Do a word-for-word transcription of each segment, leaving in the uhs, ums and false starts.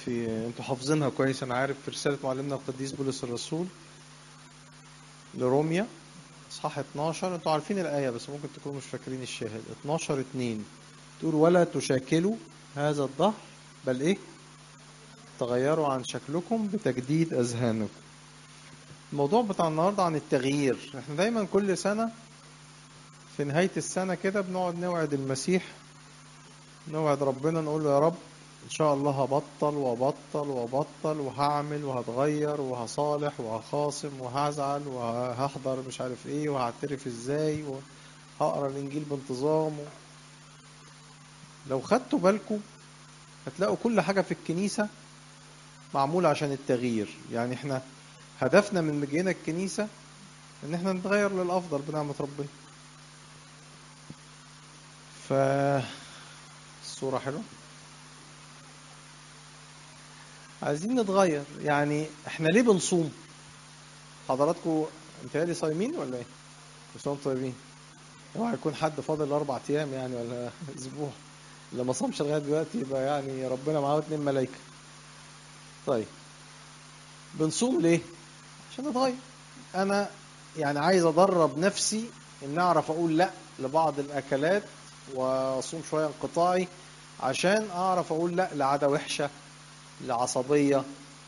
في انتوا حافظينها كويس انا عارف، في رسالة معلمنا القديس بولس الرسول لروميا اصحاح اتناشر. انتوا عارفين الآية بس ممكن تكونوا مش فاكرين الشاهد. اتناشر اتنين تقول ولا تشاكلوا هذا الدهر بل ايه تغيروا عن شكلكم بتجديد اذهانكم. الموضوع بتاع النهارده عن التغيير. احنا دايما كل سنة في نهاية السنة كده بنقعد نوعد المسيح، نوعد ربنا نقول له يا رب ان شاء الله هبطل وابطل وابطل وهعمل وهتغير وهصالح وهخاصم وهزعل وهحضر مش عارف ايه وهعترف ازاي وهقرا الانجيل بانتظام. لو خدتوا بالكم هتلاقوا كل حاجة في الكنيسة معمولة عشان التغيير. يعني احنا هدفنا من مجينا الكنيسة ان احنا نتغير للافضل بنعمة ربنا. ف الصورة حلوة، عايزين نتغير. يعني احنا ليه بنصوم؟ حضراتكم متهيألي صايمين ولا ايه؟ بس انتم طيبين. اوعى يكون حد فاضل اربع ايام يعني ولا اسبوع. اللي ما صامش لغايه دلوقتي يبقى يعني ربنا معاه اتنين ملايكه. طيب بنصوم ليه؟ عشان نتغير. انا يعني عايز ادرب نفسي ان اعرف اقول لا لبعض الاكلات واصوم شويه انقطاعي عشان اعرف اقول لا لعاده وحشه، لعصبيه،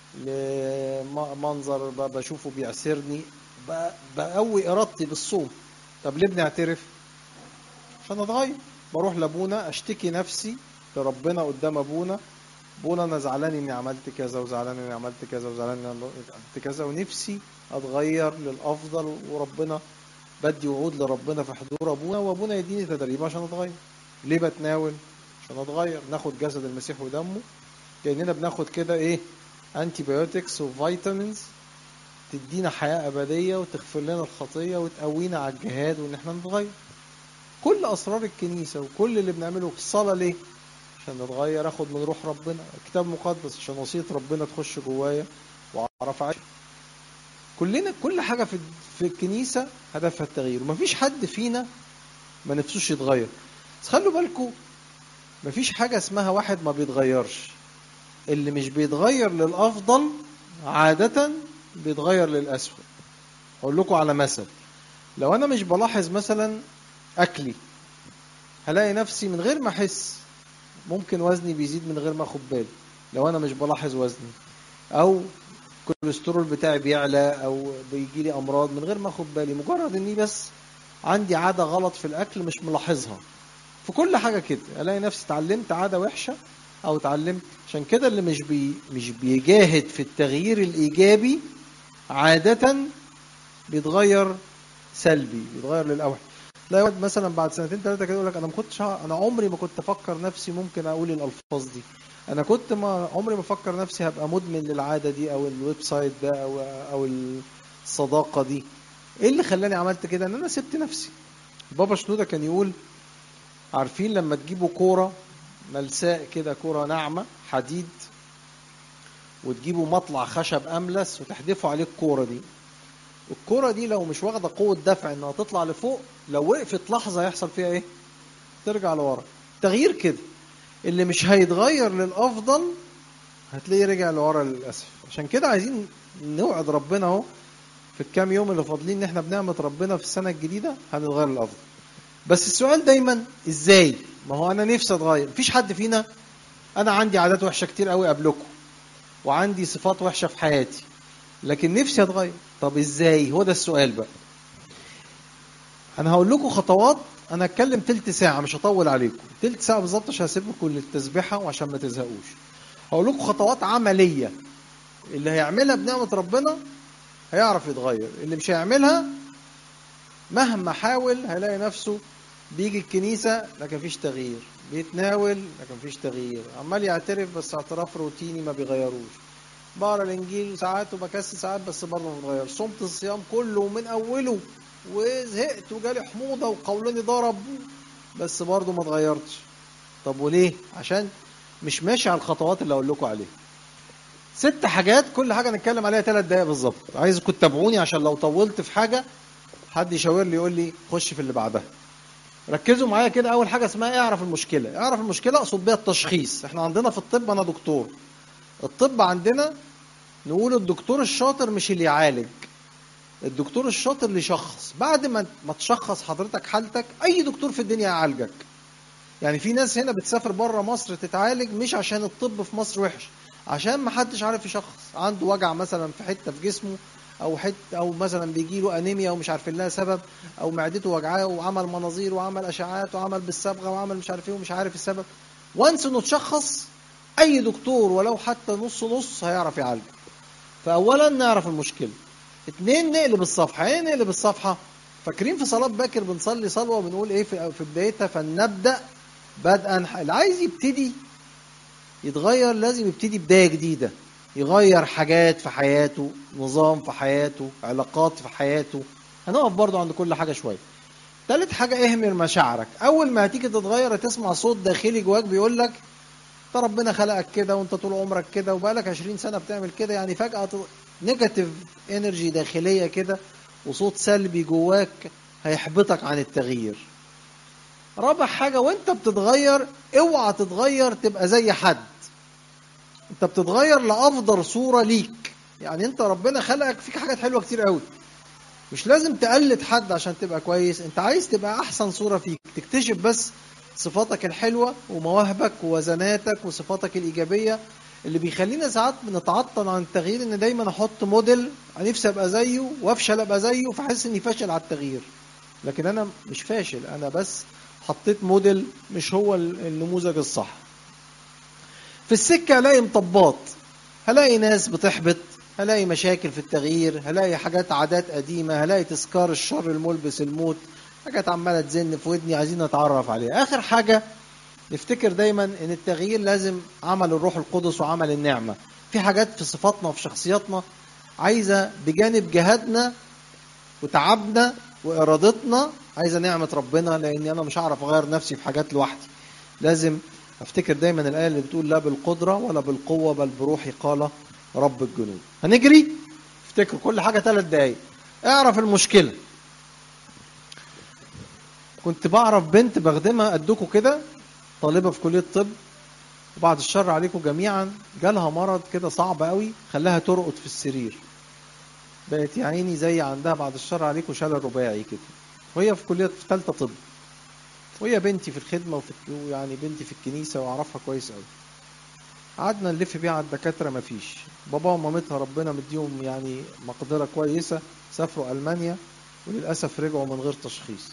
لمنظر بشوفه بيعسرني. بقوي ارادتي بالصوم. طب ليه بنعترف؟ عشان اتغير. بروح لابونا اشتكي نفسي لربنا قدام ابونا، بونا انا زعلان اني عملت كذا وزعلان اني عملت كذا وزعلان اني عملت كذا ونفسي اتغير للافضل. وربنا بدي وعود لربنا في حضور ابونا وابونا يديني تدريب عشان اتغير. ليه بتناول؟ عشان اتغير. ناخد جسد المسيح ودمه كأننا بناخد كده ايه انتي بايوتكس وفيتامينز تدينا حياة أبدية وتغفر لنا الخطية وتقوينا على الجهاد وإن احنا نتغير. كل أسرار الكنيسة وكل اللي بنعمله في الصلاة ليه؟ عشان نتغير. أخد من روح ربنا كتاب مقدس عشان وصية ربنا تخش جوايا وأعرف أعيش. كلنا كل حاجة في في الكنيسة هدفها التغيير. ومفيش حد فينا ما نفسوش يتغير. بس خلوا بالكم مفيش حاجة اسمها واحد ما بيتغيرش. اللي مش بيتغير للأفضل عادة بيتغير للأسوأ. أقول لكم على مثل. لو أنا مش بلاحظ مثلا أكلي هلاقي نفسي من غير ما أحس ممكن وزني بيزيد من غير ما أخد بالي. لو أنا مش بلاحظ وزني أو الكوليسترول بتاعي بيعلى أو بيجي لي أمراض من غير ما أخد بالي، مجرد إني بس عندي عادة غلط في الأكل مش ملاحظها. في كل حاجة كده ألاقي نفسي اتعلمت عادة وحشة أو اتعلمت. عشان كده اللي مش بي مش بيجاهد في التغيير الإيجابي عادة بيتغير سلبي، بيتغير للأوحش. تلاقي واحد مثلا بعد سنتين ثلاثة كده يقول لك أنا ما كنتش أنا عمري ما كنت أفكر نفسي ممكن أقول الألفاظ دي. أنا كنت ما عمري ما أفكر نفسي هبقى مدمن للعادة دي أو الويب سايت ده أو أو الصداقة دي. إيه اللي خلاني عملت كده؟ إن أنا سبت نفسي. بابا شنودة كان يقول عارفين لما تجيبوا كورة ملساء كده، كورة ناعمة حديد، وتجيبوا مطلع خشب أملس وتحدفوا عليه الكورة دي، الكورة دي لو مش واخدة قوة دفع انها تطلع لفوق، لو وقفت لحظة يحصل فيها ايه؟ ترجع لورا. تغيير كده اللي مش هيتغير للأفضل هتلاقيه رجع لورا للأسف. عشان كده عايزين نوعد ربنا اهو في الكام يوم اللي فاضلين ان احنا بنعمة ربنا في السنة الجديدة هنتغير للأفضل. بس السؤال دايما ازاي؟ ما هو انا نفسي اتغير. مفيش حد فينا، انا عندي عادات وحشة كتير قوي قبلكم وعندي صفات وحشة في حياتي لكن نفسي اتغير. طب ازاي؟ هو ده السؤال بقى. انا هقول لكم خطوات. انا هتكلم تلت ساعة مش هطول عليكم، تلت ساعة بالظبط عشان هسيبكم للتسبيحة وعشان ما تزهقوش. هقول لكم خطوات عملية اللي هيعملها بنعمة ربنا هيعرف يتغير. اللي مش هيعملها مهما حاول هيلاقي نفسه بيجي الكنيسة لكن فيش تغيير، بيتناول لكن فيش تغيير، عمال يعترف بس اعتراف روتيني ما بيغيروش، بقرا الانجيل ساعات وبكسل ساعات بس برضه ما بيتغير، صمت الصيام كله من اوله وزهقت وجالي حموضه وقولوني ضرب بس برضه ما اتغيرتش. طب وليه؟ عشان مش ماشي على الخطوات اللي اقول لكم عليها. ست حاجات كل حاجه نتكلم عليها ثلاث دقايق بالظبط. عايزكم تتابعوني عشان لو طولت في حاجه حد يشاور لي يقول لي خش في اللي بعدها. ركزوا معايا كده. اول حاجه اسمها اعرف المشكله. اعرف المشكله اقصد بيها التشخيص. احنا عندنا في الطب، انا دكتور، الطب عندنا نقول الدكتور الشاطر مش اللي يعالج، الدكتور الشاطر اللي يشخص. بعد ما ما تشخص حضرتك حالتك اي دكتور في الدنيا يعالجك. يعني في ناس هنا بتسافر بره مصر تتعالج مش عشان الطب في مصر وحش، عشان ما حدش عارف يشخص. عنده وجع مثلا في حته في جسمه، او حته، او مثلا بيجي له انيميا ومش عارفين لها سبب، او معدته وجعاه وعمل مناظير وعمل اشعاعات وعمل بالصبغه وعمل مش عارف ايه ومش عارف السبب. وانس انه تشخص اي دكتور ولو حتى نص نص هيعرف يعالجه. فاولا نعرف المشكله، اتنين نقلب الصفحه. ايه نقلب الصفحه؟ فاكرين في صلاه باكر بنصلي صلوه وبنقول ايه في في بدايتها؟ فلنبدا بدءا. اللي عايز يبتدي يتغير لازم يبتدي بدايه جديده، يغير حاجات في حياته، نظام في حياته، علاقات في حياته. هنقف برضو عند كل حاجه شويه. تالت حاجه اهمل مشاعرك. اول ما هتيجي تتغير هتسمع صوت داخلي جواك بيقول لك انت ربنا خلقك كده وانت طول عمرك كده وبقالك عشرين سنه بتعمل كده. يعني فجاه نيجاتيف انرجي داخليه كده وصوت سلبي جواك هيحبطك عن التغيير. رابع حاجه، وانت بتتغير اوعى تتغير تبقى زي حد، انت بتتغير لافضل صوره ليك. يعني انت ربنا خلقك فيك حاجات حلوه كتير قوي، مش لازم تقلد حد عشان تبقى كويس. انت عايز تبقى احسن صوره فيك، تكتشف بس صفاتك الحلوه ومواهبك ووزناتك وصفاتك الايجابيه. اللي بيخلينا ساعات بنتعطل عن التغيير ان دايما احط موديل نفسي ابقى زيه وافشل ابقى زيه فاحس اني فاشل على التغيير. لكن انا مش فاشل، انا بس حطيت موديل مش هو النموذج الصح. في السكه هلاقي مطبات، هلاقي ناس بتحبط، هلاقي مشاكل في التغيير، هلاقي حاجات عادات قديمه، هلاقي تذكار الشر الملبس الموت، حاجات عماله تزن في ودني عايزين نتعرف عليها. اخر حاجه نفتكر دايما ان التغيير لازم عمل الروح القدس وعمل النعمه. في حاجات في صفاتنا وفي شخصياتنا عايزه بجانب جهادنا وتعبنا وارادتنا عايزه نعمه ربنا، لاني انا مش هعرف اغير نفسي في حاجات لوحدي. لازم افتكر دايما الايه اللي بتقول لا بالقدره ولا بالقوه بل بروحي قال رب الجنود. هنجري افتكر كل حاجه ثلاث دقايق. اعرف المشكله. كنت بعرف بنت بخدمها قدكم كده، طالبه في كليه طب، وبعد الشر عليكم جميعا جالها مرض كده صعب قوي خلاها ترقد في السرير. بقت يا عيني زي عندها بعد الشر عليكم شلل رباعي كده، وهي في كليه في ثالثه طب، وهي بنتي في الخدمه وفي يعني بنتي في الكنيسه واعرفها كويس قوي. قعدنا نلف بيها على الدكاتره مفيش. بابا ومامتها ربنا مديهم يعني مقدره كويسه سافروا المانيا وللاسف رجعوا من غير تشخيص.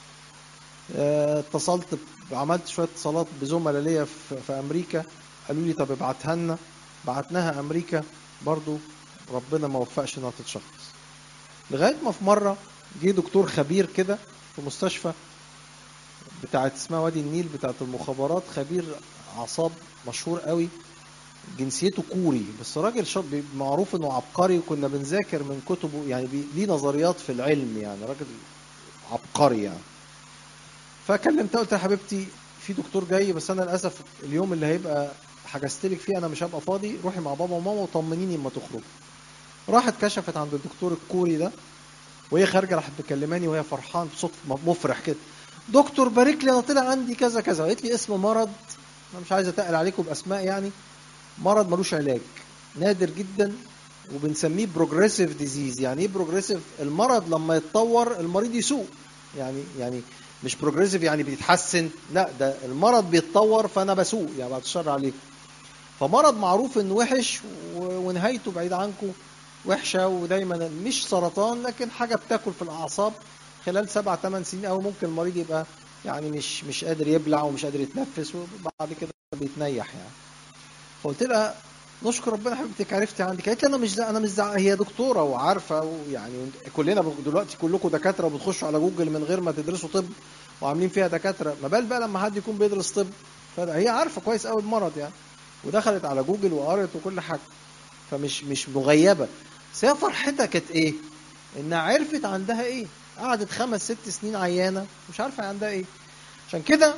اه اتصلت عملت شويه اتصالات بزملاء ليا في, في امريكا، قالوا لي طب ابعتها لنا. بعتناها امريكا برضو ربنا ما وفقش انها تتشخص. لغايه ما في مره جه دكتور خبير كده في مستشفى بتاعت اسمها وادي النيل بتاعت المخابرات، خبير اعصاب مشهور قوي، جنسيته كوري بس راجل شاب معروف انه عبقري، وكنا بنذاكر من كتبه يعني ليه نظريات في العلم، يعني راجل عبقري يعني. فكلمتها قلت يا حبيبتي في دكتور جاي بس انا للاسف اليوم اللي هيبقى حجزت لك فيه انا مش هبقى فاضي، روحي مع بابا وماما وطمنيني اما تخرجي. راحت كشفت عند الدكتور الكوري ده، وهي خارجه راحت بتكلماني وهي فرحان بصوت مفرح كده، دكتور بارك لي انا طلع عندي كذا كذا. قالت لي اسم مرض انا مش عايز اتقل عليكم باسماء، يعني مرض ملوش علاج نادر جدا وبنسميه بروجريسيف ديزيز. يعني ايه بروجريسيف؟ المرض لما يتطور المريض يسوء. يعني يعني مش بروجريسيف يعني بيتحسن، لا ده المرض بيتطور فانا بسوء يعني بعد الشر عليكم. فمرض معروف انه وحش ونهايته بعيد عنكم وحشه، ودايما مش سرطان لكن حاجه بتاكل في الاعصاب خلال سبع ثمان سنين، او ممكن المريض يبقى يعني مش مش قادر يبلع ومش قادر يتنفس وبعد كده بيتنيح يعني. فقلت لها نشكر ربنا حبيبتك عرفتي عندك. قالت لي انا مش انا مش زع... هي دكتوره وعارفه، ويعني كلنا دلوقتي كلكم دكاتره وبتخشوا على جوجل من غير ما تدرسوا طب وعاملين فيها دكاتره، ما بال بقى لما حد يكون بيدرس طب. فهي عارفه كويس قوي المرض يعني، ودخلت على جوجل وقرت وكل حاجه، فمش مش مغيبه. بس هي فرحتها كانت ايه؟ انها عرفت عندها ايه. قعدت خمس ست سنين عيانه مش عارفه عندها ايه. عشان كده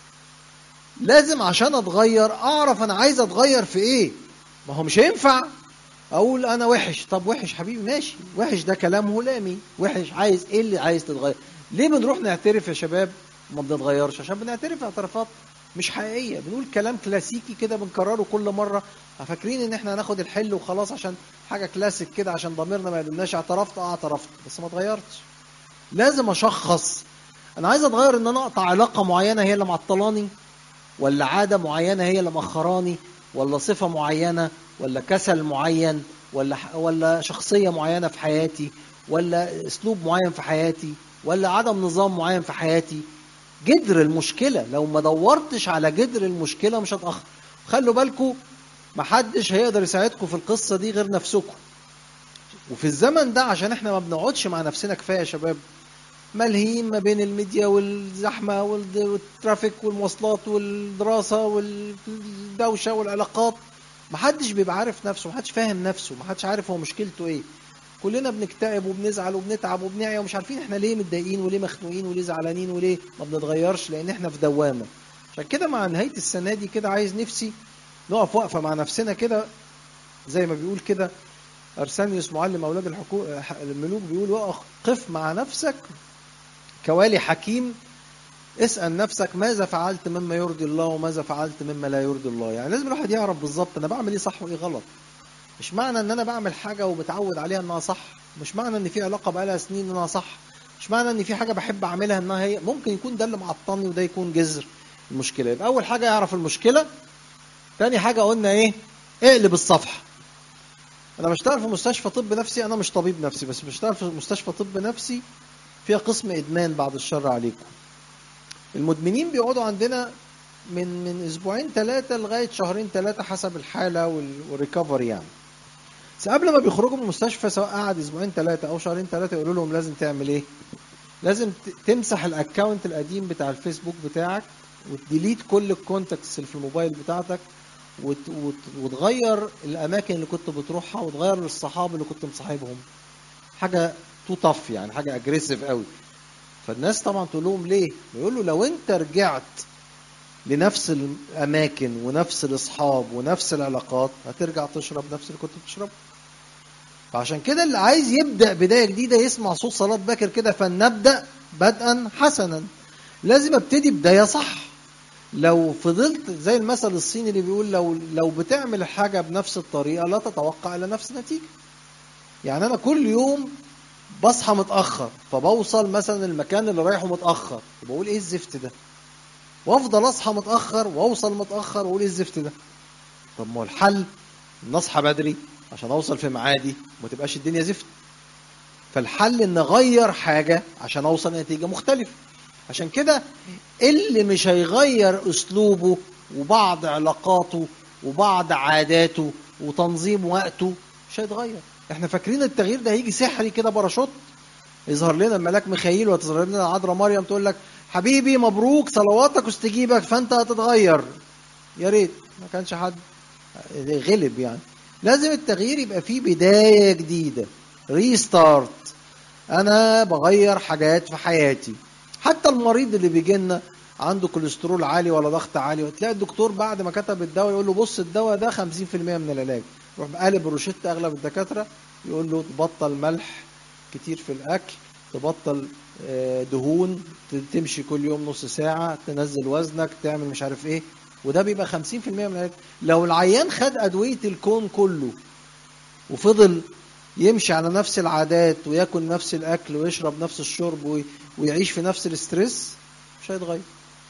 لازم عشان اتغير اعرف انا عايز اتغير في ايه. ما هو مش هينفع اقول انا وحش. طب وحش حبيبي ماشي، وحش ده كلام هلامي. وحش عايز ايه اللي عايز تتغير؟ ليه بنروح نعترف يا شباب ما بنتغيرش؟ عشان بنعترف اعترافات مش حقيقيه، بنقول كلام كلاسيكي كده بنكرره كل مره، فاكرين ان احنا هناخد الحل وخلاص عشان حاجه كلاسيك كده، عشان ضميرنا ما يقولناش اعترفت اه اعترفت بس ما اتغيرتش. لازم اشخص انا عايز اتغير، ان انا اقطع علاقه معينه هي اللي معطلاني، ولا عاده معينه هي اللي مأخراني، ولا صفه معينه، ولا كسل معين، ولا ولا شخصيه معينه في حياتي، ولا اسلوب معين في حياتي، ولا عدم نظام معين في حياتي. جذر المشكله لو ما دورتش على جذر المشكله مش هتأخر. خلوا بالكم محدش هيقدر يساعدكم في القصه دي غير نفسكم. وفي الزمن ده عشان احنا ما بنقعدش مع نفسنا كفايه يا شباب، ملهيين ما بين الميديا والزحمه والترافيك والمواصلات والدراسه والدوشه والعلاقات، محدش بيبقى عارف نفسه، محدش فاهم نفسه، محدش عارف هو مشكلته ايه. كلنا بنكتئب وبنزعل وبنتعب وبنعيا ومش عارفين احنا ليه متضايقين وليه مخنوقين وليه زعلانين وليه ما بنتغيرش، لان احنا في دوامه. عشان كده مع نهايه السنه دي كده عايز نفسي نقف وقفه مع نفسنا كده، زي ما بيقول كده ارسانيوس معلم اولاد الحكو... الملوك، بيقول وقف مع نفسك كوالي حكيم، اسأل نفسك ماذا فعلت مما يرضي الله وماذا فعلت مما لا يرضي الله. يعني لازم الواحد يعرف بالظبط انا بعمل ايه صح وايه غلط. مش معنى ان انا بعمل حاجه ومتعود عليها انها صح، مش معنى ان في علاقه بقالها سنين انها صح، مش معنى ان في حاجه بحب اعملها انها هي، ممكن يكون ده اللي معطلني وده يكون جذر المشكله. يبقى اول حاجه اعرف المشكله. تاني حاجه قلنا ايه؟ اقلب الصفحه. انا بشتغل في مستشفى طب نفسي، انا مش طبيب نفسي بس بشتغل في مستشفى طب نفسي فيها قسم ادمان، بعد الشر عليكم. المدمنين بيقعدوا عندنا من من اسبوعين ثلاثه لغايه شهرين ثلاثه حسب الحاله والريكفري يعني. بس قبل ما بيخرجوا من المستشفى سواء قعد اسبوعين ثلاثه او شهرين ثلاثه يقولوا لهم لازم تعمل ايه؟ لازم تمسح الاكونت القديم بتاع الفيسبوك بتاعك، وتديليت كل الكونتاكتس اللي في الموبايل بتاعتك، وت... وت... وتغير الاماكن اللي كنت بتروحها، وتغير الصحاب اللي كنت مصاحبهم. حاجه تو طف يعني، حاجه اجريسيف قوي. فالناس طبعا تقول لهم ليه؟ يقولوا لو انت رجعت لنفس الاماكن ونفس الاصحاب ونفس العلاقات هترجع تشرب نفس اللي كنت بتشربه. فعشان كده اللي عايز يبدا بدايه جديده يسمع صوت صلاه باكر كده، فلنبدا بدءا حسنا. لازم ابتدي بدايه صح. لو فضلت زي المثل الصيني اللي بيقول لو لو بتعمل حاجه بنفس الطريقه لا تتوقع الا نفس النتيجه. يعني انا كل يوم بصحى متاخر، فبوصل مثلا المكان اللي رايحه متاخر، وبقول ايه الزفت ده؟ وافضل اصحى متاخر واوصل متاخر واقول ايه الزفت ده؟ طب ما هو الحل ان اصحى بدري عشان اوصل في ميعادي وما تبقاش الدنيا زفت. فالحل ان اغير حاجه عشان اوصل لنتيجه مختلفه. عشان كده اللي مش هيغير اسلوبه وبعض علاقاته وبعض عاداته وتنظيم وقته مش هيتغير. احنا فاكرين التغيير ده هيجي سحري كده باراشوت، يظهر لنا الملاك ميخائيل وتظهر لنا العذراء مريم تقول لك حبيبي مبروك صلواتك استجيبك فانت هتتغير. يا ريت ما كانش حد غلب يعني. لازم التغيير يبقى فيه بداية جديدة، ريستارت. انا بغير حاجات في حياتي. حتى المريض اللي بيجي لنا عنده كوليسترول عالي ولا ضغط عالي، وتلاقي الدكتور بعد ما كتب الدواء يقول له بص الدواء ده خمسين في المية من العلاج، يروح قالب الروشته. اغلب الدكاتره يقول له تبطل ملح كتير في الاكل، تبطل دهون، تمشي كل يوم نص ساعه، تنزل وزنك، تعمل مش عارف ايه. وده بيبقى خمسين في المية من العلاج. لو العيان خد ادويه الكون كله وفضل يمشي على نفس العادات وياكل نفس الاكل ويشرب نفس الشرب ويعيش في نفس الاسترس مش هيتغير،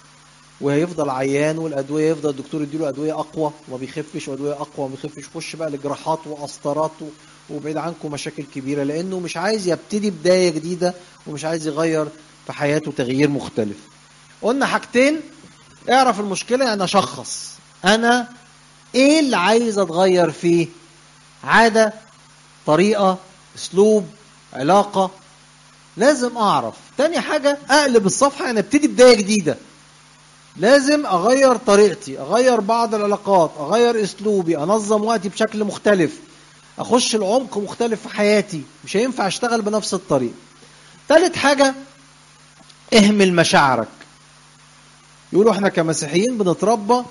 وهيفضل عيان. والادويه يفضل الدكتور يديله ادويه اقوى وما بيخفش، وادويه اقوى وما بيخفش، يخش بقى لجراحات وقسطرات وبعيد عنكم مشاكل كبيره، لانه مش عايز يبتدي بدايه جديده ومش عايز يغير في حياته تغيير مختلف. قلنا حاجتين: اعرف المشكله يعني اشخص انا ايه اللي عايز اتغير فيه، عاده، طريقه، اسلوب، علاقه. لازم اعرف. تاني حاجه اقلب الصفحه يعني ابتدي بدايه جديده. لازم اغير طريقتي، اغير بعض العلاقات، اغير اسلوبي، انظم وقتي بشكل مختلف، اخش العمق مختلف في حياتي. مش هينفع اشتغل بنفس الطريقه. ثالث حاجه اهمل مشاعرك. يقولوا احنا كمسيحيين بنتربى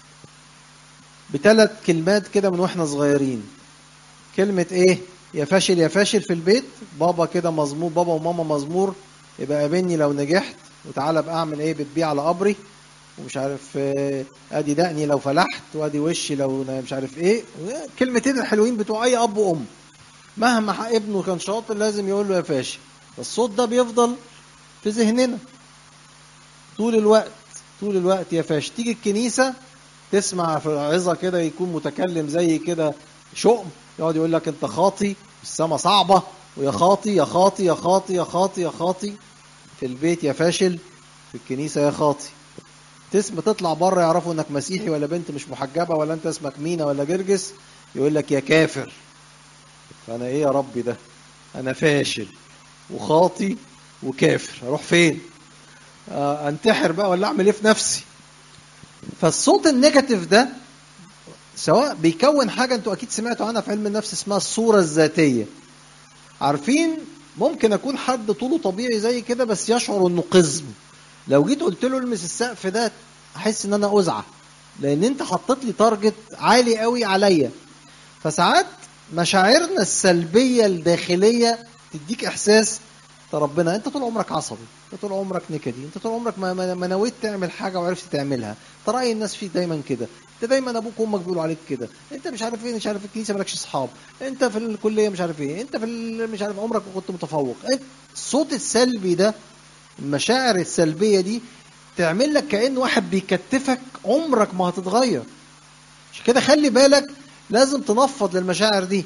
بثلاث كلمات كده من واحنا صغيرين. كلمه ايه؟ يا فاشل يا فاشل في البيت، بابا كده مزمور، بابا وماما مزمور، يبقى قابلني لو نجحت، وتعالى بقى اعمل ايه؟ بتبيع على قبري، ومش عارف ادي دقني لو فلحت وادي وشي لو مش عارف ايه، كلمتين الحلوين بتوع اي اب وام. مهما ابنه كان شاطر لازم يقول له يا فاشل. الصوت ده بيفضل في ذهننا طول الوقت طول الوقت يا فاشل. تيجي الكنيسه تسمع في عظه كده يكون متكلم زي كده شؤم، يقعد يقول لك انت خاطي، السما صعبه، ويا خاطي يا خاطي يا خاطي يا خاطي يا خاطي. في البيت يا فاشل، في الكنيسه يا خاطي. تسمع تطلع بره يعرفوا انك مسيحي ولا بنت مش محجبه ولا انت اسمك مينا ولا جرجس، يقول لك يا كافر. فانا ايه يا ربي ده؟ انا فاشل وخاطي وكافر، اروح فين؟ آه انتحر بقى ولا اعمل ايه في نفسي؟ فالصوت النيجاتيف ده سواء بيكون حاجه انتوا اكيد سمعتوا عنها في علم النفس اسمها الصوره الذاتيه. عارفين ممكن اكون حد طوله طبيعي زي كده بس يشعر انه قزم، لو جيت قلت له المس السقف ده احس ان انا ازعه، لان انت حطيت لي تارجت عالي قوي عليا. فساعات مشاعرنا السلبيه الداخليه تديك احساس ربنا انت طول عمرك عصبي، انت طول عمرك نكدي، انت طول عمرك ما, ما نويت تعمل حاجه وعرفت تعملها، انت راي الناس فيك دايما كده، انت دايما ابوك وامك بيقولوا عليك كده، انت مش عارف ايه، مش عارف الكنيسه مالكش اصحاب، انت في الكليه مش عارف ايه، انت في مش عارف عمرك ما كنت متفوق. الصوت السلبي ده، المشاعر السلبيه دي تعمل لك كأن واحد بيكتفك، عمرك ما هتتغير. عشان كده خلي بالك لازم تنفض للمشاعر دي.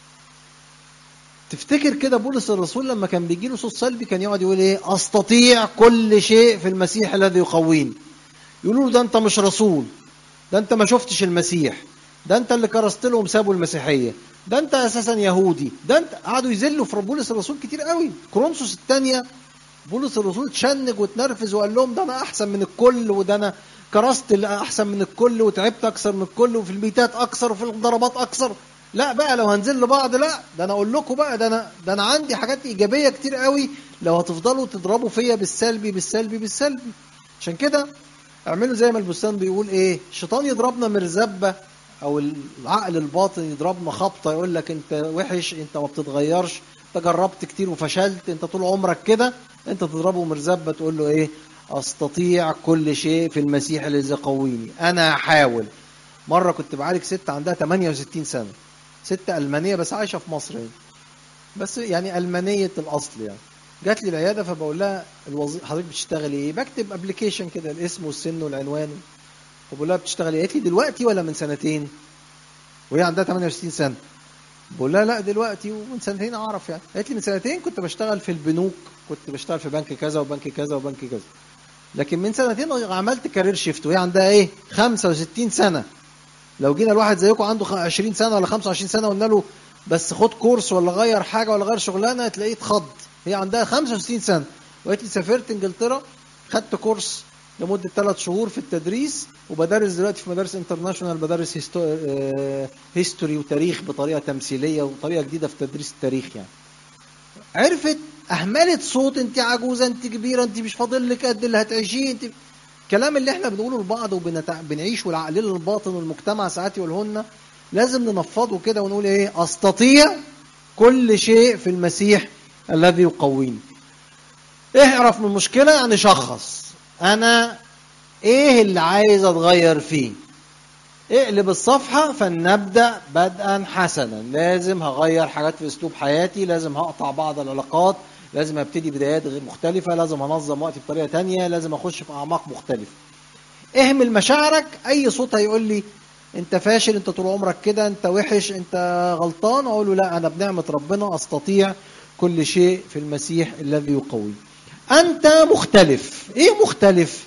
تفتكر كده بولس الرسول لما كان بيجي له صوت سلبي كان يقعد يقول ايه؟ استطيع كل شيء في المسيح الذي يقويني. يقولوا له ده انت مش رسول، ده انت ما شفتش المسيح، ده انت اللي كرست لهم سابوا المسيحيه، ده انت اساسا يهودي، ده انت. قعدوا يذلوا في بولس الرسول كتير قوي. كورنثوس الثانيه بولس الرسول تشنج وتنرفز وقال لهم ده انا احسن من الكل، وده انا كرست احسن من الكل، وتعبت اكثر من الكل، وفي الميتات اكثر، وفي الضربات اكثر. لا بقى لو هنزل لبعض، لا ده انا اقول لكم بقى، ده انا ده انا عندي حاجات ايجابيه كتير قوي لو هتفضلوا تضربوا فيا بالسلبي بالسلبي بالسلبي. عشان كده اعملوا زي ما البستان بيقول ايه؟ الشيطان يضربنا مرزبه، او العقل الباطن يضربنا خبطه، يقول لك انت وحش، انت ما بتتغيرش، انت جربت كتير وفشلت، انت طول عمرك كده. انت تضربه مرزبه تقول له ايه؟ استطيع كل شيء في المسيح الذي يقويني. انا هحاول. مره كنت بعالج ست عندها ثمانية وستين سنه، ست ألمانية بس عايشة في مصر يعني. بس يعني ألمانية الأصل يعني. جات لي العيادة فبقول لها الوظيفة حضرتك بتشتغلي إيه؟ بكتب أبليكيشن كده الاسم والسن والعنوان. فبقول لها بتشتغلي إيه؟ قالت لي دلوقتي ولا من سنتين؟ وهي عندها ثمانية وستين سنة. بقول لها لا دلوقتي، ومن سنتين أعرف يعني. قالت لي من سنتين كنت بشتغل في البنوك، كنت بشتغل في بنك كذا وبنك كذا وبنك كذا. لكن من سنتين عملت كارير شيفت، وهي عندها إيه؟ خمسة وستين سنة. لو جينا الواحد زيكم عنده عشرين سنة ولا خمسة وعشرين سنة وقلنا له بس خد كورس ولا غير حاجة ولا غير شغلانة، تلاقيه اتخض. هي عندها خمسة وستين سنة وقالت لي سافرت انجلترا، خدت كورس لمدة ثلاث شهور في التدريس، وبدرس دلوقتي في مدارس انترناشونال، بدرس هيستو... اه... هيستوري وتاريخ بطريقة تمثيلية وطريقة جديدة في تدريس التاريخ يعني. عرفت أهملت صوت انت عجوزة، انت كبيرة، انت مش فاضل لك قد اللي هتعيشيه انت. الكلام اللي احنا بنقوله لبعض وبنعيش والعقل الباطن والمجتمع ساعات يقولهن، لازم ننفضه كده ونقول ايه؟ استطيع كل شيء في المسيح الذي يقويني. اعرف من المشكلة يعني شخص انا ايه اللي عايز اتغير فيه. اقلب الصفحة فلنبدأ بدءا حسنا. لازم هغير حاجات في اسلوب حياتي، لازم هقطع بعض العلاقات، لازم ابتدي بدايات غير مختلفة، لازم انظم وقتي بطريقة تانية، لازم اخش في اعماق مختلفة. اهمل مشاعرك. اي صوت هيقول لي انت فاشل، انت طول عمرك كده، انت وحش، انت غلطان، اقول له لا، انا بنعمة ربنا استطيع كل شيء في المسيح الذي يقوي. انت مختلف. ايه مختلف؟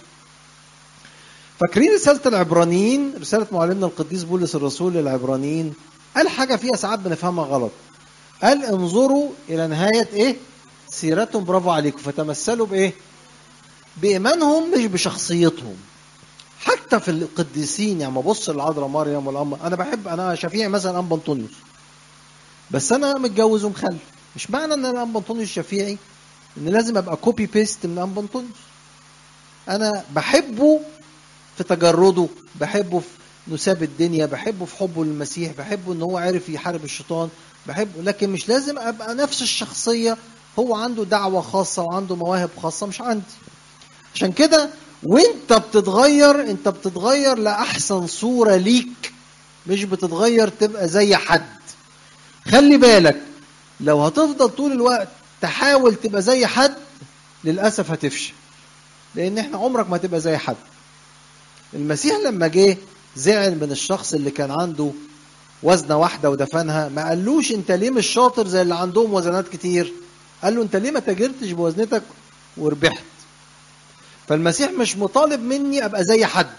فاكرين رسالة العبرانيين، رسالة معلمنا القديس بولس الرسول للعبرانيين؟ قال حاجة فيها ساعات بنفهمها غلط. قال انظروا الى نهاية ايه؟ سيرتهم. برافو عليكم. فتمثلوا بايه؟ بإيمانهم مش بشخصيتهم. حتى في القديسين يعني، ما بص العذراء مريم والأم، انا بحب انا شفيع مثلا انبا انطونيوس، بس انا متجوز ومخلف. مش معنى ان انا انبا انطونيوس شفيعي ان لازم ابقى كوبي بيست من انبا انطونيوس. انا بحبه في تجرده، بحبه في انه ساب الدنيا، بحبه في حبه للمسيح، بحبه ان هو عارف يحارب الشيطان، بحبه. لكن مش لازم ابقى نفس الشخصيه. هو عنده دعوه خاصه وعنده مواهب خاصه مش عندي. عشان كده وانت بتتغير انت بتتغير لأحسن صورة ليك، مش بتتغير تبقى زي حد. خلي بالك لو هتفضل طول الوقت تحاول تبقى زي حد للأسف هتفشل، لأن احنا عمرك ما تبقى زي حد. المسيح لما جه زعل من الشخص اللي كان عنده وزنة واحدة ودفنها، ما قالوش انت ليه مش شاطر زي اللي عندهم وزنات كتير، قال له انت ليه ما تاجرتش بوزنتك وربحت. فالمسيح مش مطالب مني ابقى زي حد،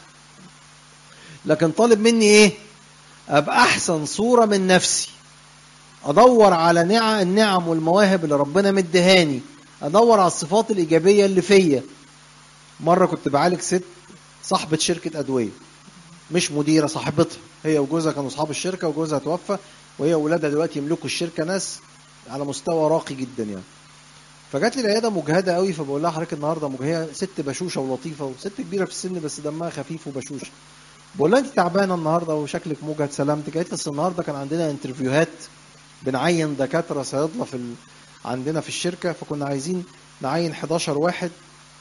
لكن طالب مني ايه؟ ابقى احسن صورة من نفسي، ادور على نعم النعم والمواهب اللي ربنا مدهاني، ادور على الصفات الايجابية اللي فيا. مرة كنت بعالج ست صاحبة شركة ادوية، مش مديرة، صاحبتها، هي وجوزها كانوا اصحاب الشركة، وجوزها توفى وهي واولادها دلوقتي يملكوا الشركة، ناس على مستوى راقي جدا يعني. فجات لي العياده مجهده قوي، فبقول لها حضرتك النهارده مجهده، ست بشوشه ولطيفه وست كبيره في السن بس دمها خفيف وبشوشه. بقول لها انت تعبانه النهارده وشكلك مجهد، سلامتك؟ قالت لي النهارده كان عندنا انترفيوهات، بنعين دكاتره صيادله في ال... عندنا في الشركه، فكنا عايزين نعين حداشر واحد،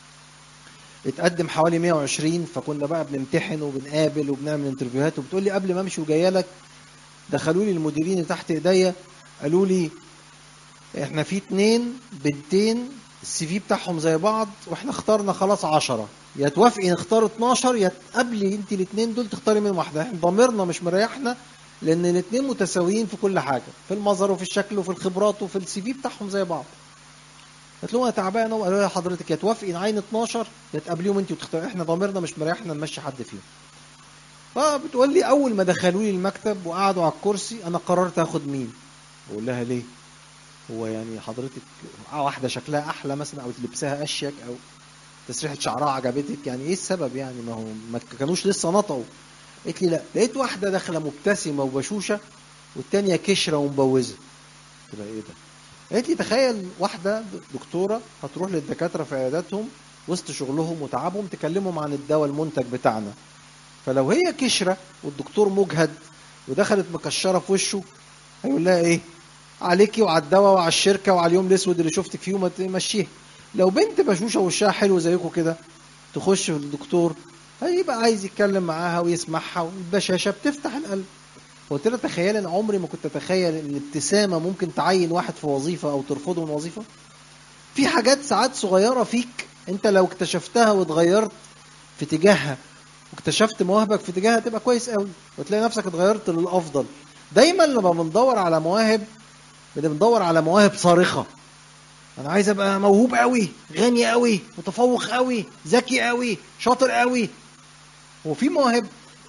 اتقدم حوالي مية وعشرين، فكنا بقى بنمتحن وبنقابل وبنعمل انترفيوهات. وبتقول لي قبل ما امشي وجايه لك دخلوا لي المديرين اللي تحت ايديا قالوا لي احنا في اتنين بنتين السي في بتاعهم زي بعض، واحنا اخترنا خلاص عشرة، يا توافقي نختار اتناشر يا تقابلي انت الاتنين دول تختاري منهم واحده. احنا ضميرنا مش مريحنا لان الاتنين متساويين في كل حاجه، في المظهر وفي الشكل وفي الخبرات وفي السي في بتاعهم زي بعض. قلت لهم انا تعبانه، وقالوا لي حضرتك يا توافقي نعين اتناشر يا تقابليهم انت وتختاري، احنا ضميرنا مش مريحنا نمشي حد فيهم. فبتقول لي اول ما دخلوا لي المكتب وقعدوا على الكرسي انا قررت اخد مين. بقول لها ليه؟ هو يعني حضرتك واحدة شكلها أحلى مثلا، أو لبسها أشيك، أو تسريحة شعرها عجبتك، يعني إيه السبب يعني؟ ما هو ما كانوش لسه نطقوا. قلت لي لا، لقيت واحدة داخلة مبتسمة وبشوشة والتانية كشرة ومبوزة. قلت لها إيه ده؟ قالت لي تخيل واحدة دكتورة هتروح للدكاترة في عياداتهم وسط شغلهم وتعبهم تكلمهم عن الدواء المنتج بتاعنا، فلو هي كشرة والدكتور مجهد ودخلت مكشرة في وشه هيقول لها إيه؟ عليكي وعلى الدواء وعلى الشركه وعلى اليوم الاسود اللي شفتك فيه وما تمشيه. لو بنت بشوشه وشها حلو زيكم كده تخش في الدكتور هيبقى عايز يتكلم معاها ويسمعها، والبشاشه بتفتح القلب. قلت لها تخيل، ان عمري ما كنت اتخيل ان الابتسامه ممكن تعين واحد في وظيفه او ترفضه من وظيفه. في حاجات ساعات صغيره فيك انت لو اكتشفتها واتغيرت في اتجاهها واكتشفت مواهبك في اتجاهها تبقى كويس قوي وتلاقي نفسك اتغيرت للافضل. دايما لما بندور على مواهب بندور على مواهب صارخة. أنا عايز أبقى موهوب قوي، غني قوي، متفوق قوي، ذكي قوي، شاطر قوي. وفي مواهب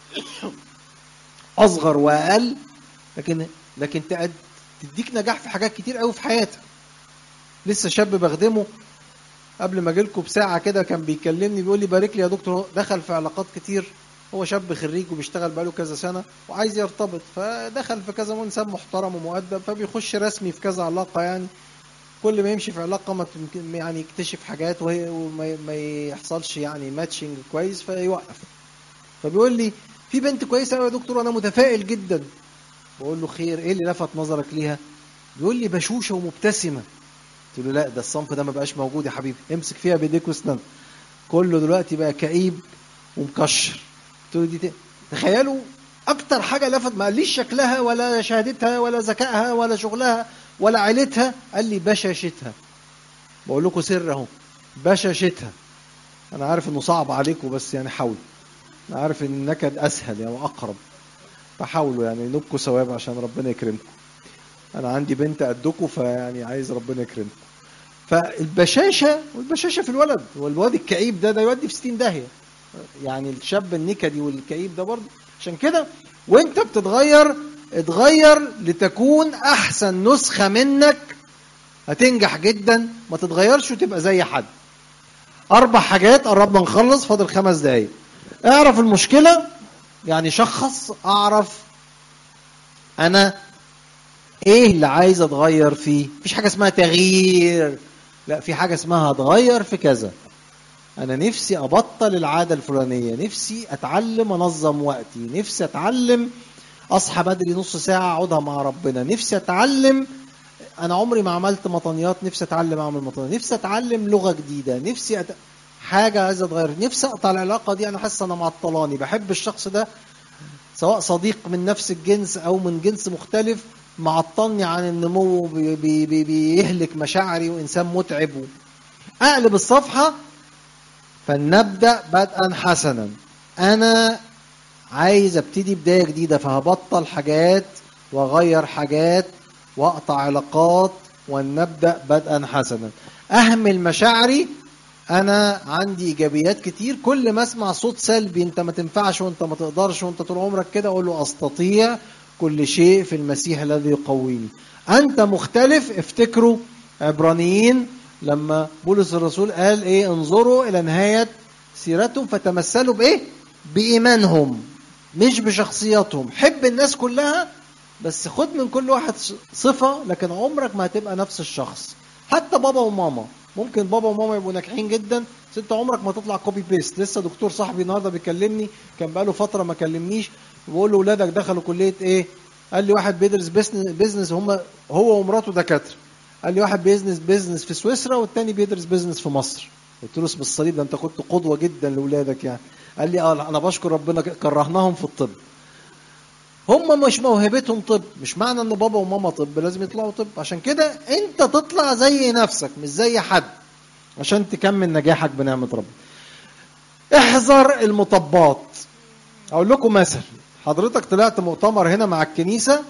أصغر وأقل لكن لكن تديك نجاح في حاجات كتير قوي في حياتك. لسه شاب بخدمه قبل ما أجيلكوا بساعة كده كان بيكلمني بيقول لي بارك لي يا دكتور، دخل في علاقات كتير، هو شاب خريج وبيشتغل بقاله كذا سنة وعايز يرتبط، فدخل في كذا إنسان محترم ومؤدب، فبيخش رسمي في كذا علاقة. يعني كل ما يمشي في علاقة ما يعني يكتشف حاجات وهي وما ما يحصلش يعني ماتشنج كويس فيوقف. فبيقول لي في بنت كويسة قوي يا دكتور وانا متفائل جدا. بقول له خير، ايه اللي لفت نظرك ليها؟ بيقول لي بشوشة ومبتسمة. قلت له لا، ده الصنف ده ما بقاش موجود يا حبيبي، امسك فيها بايديك واسنان، كله دلوقتي بقى كئيب ومكشر. قلت له دي ت... تخيلوا اكتر حاجه لفت، ما قاليش شكلها ولا شهادتها ولا ذكائها ولا شغلها ولا عيلتها، قال لي بشاشتها. بقول لكم سر اهو، بشاشتها. انا عارف انه صعب عليكم بس يعني حاولوا، انا عارف ان النكد اسهل يعني واقرب، فحاولوا يعني نبكوا ثواب عشان ربنا يكرمكم. انا عندي بنت قدكم فيعني عايز ربنا يكرمكم. فالبشاشه، والبشاشه في الولد، والواد الكئيب ده ده يودي في ستين داهيه. يعني الشاب النكدي والكئيب ده برضه. عشان كده وانت بتتغير اتغير لتكون احسن نسخة منك، هتنجح جدا. ما تتغيرش وتبقى زي حد. اربع حاجات، قربنا نخلص، فاضل خمس دقايق. اعرف المشكلة، يعني شخص، اعرف انا ايه اللي عايز اتغير فيه. مفيش حاجة اسمها تغيير، لا، في حاجة اسمها اتغير في كذا. أنا نفسي أبطل العادة الفلانية، نفسي أتعلم أنظم وقتي، نفسي أتعلم أصحى بدري نص ساعة أقعدها مع ربنا، نفسي أتعلم، أنا عمري ما عملت مطنيات، نفسي أتعلم أعمل مطنيات، نفسي أتعلم لغة جديدة، نفسي أت... حاجه عايز اتغير، نفسي اقطع العلاقه دي، انا حاسس انا معطلاني، بحب الشخص ده سواء صديق من نفس الجنس او من جنس مختلف، معطلني عن النمو، بي بي بي بيهلك مشاعري وانسان متعب. اقلب الصفحه، فلنبدا بدءا حسنا. انا عايز ابتدي بدايه جديده، فهبطل حاجات واغير حاجات واقطع علاقات، ولنبدا بدءا حسنا. اهمل مشاعري، انا عندي ايجابيات كتير، كل ما اسمع صوت سلبي انت ما تنفعش وانت ما تقدرش وانت طول عمرك كده، اقول له استطيع كل شيء في المسيح الذي يقويني. انت مختلف. افتكروا عبرانيين لما بولس الرسول قال ايه؟ انظروا الى نهايه سيرتهم فتمثلوا بايه؟ بايمانهم مش بشخصياتهم. حب الناس كلها بس خد من كل واحد صفه، لكن عمرك ما هتبقى نفس الشخص. حتى بابا وماما، ممكن بابا وماما يبقوا ناجحين جدا، بس انت عمرك ما تطلع كوبي بيست. لسه دكتور صاحبي النهارده بيكلمني، كان بقاله فتره ما كلمنيش، بقول له اولادك دخلوا كليه ايه؟ قال لي واحد بيدرس بيزنس، هم هو ومراته دكاتره. قال لي واحد بيزنس بيزنس في سويسرا والتاني بيدرس بيزنس في مصر. قلت له اسم الصليب ده، انت كنت قدوه جدا لاولادك يعني. قال لي اه انا بشكر ربنا كرهناهم في الطب. هم مش موهبتهم طب، مش معنى ان بابا وماما طب لازم يطلعوا طب. عشان كده انت تطلع زي نفسك مش زي حد عشان تكمل نجاحك بنعمة ربنا. احذر المطبات. اقول لكم مثل، حضرتك طلعت مؤتمر هنا مع الكنيسة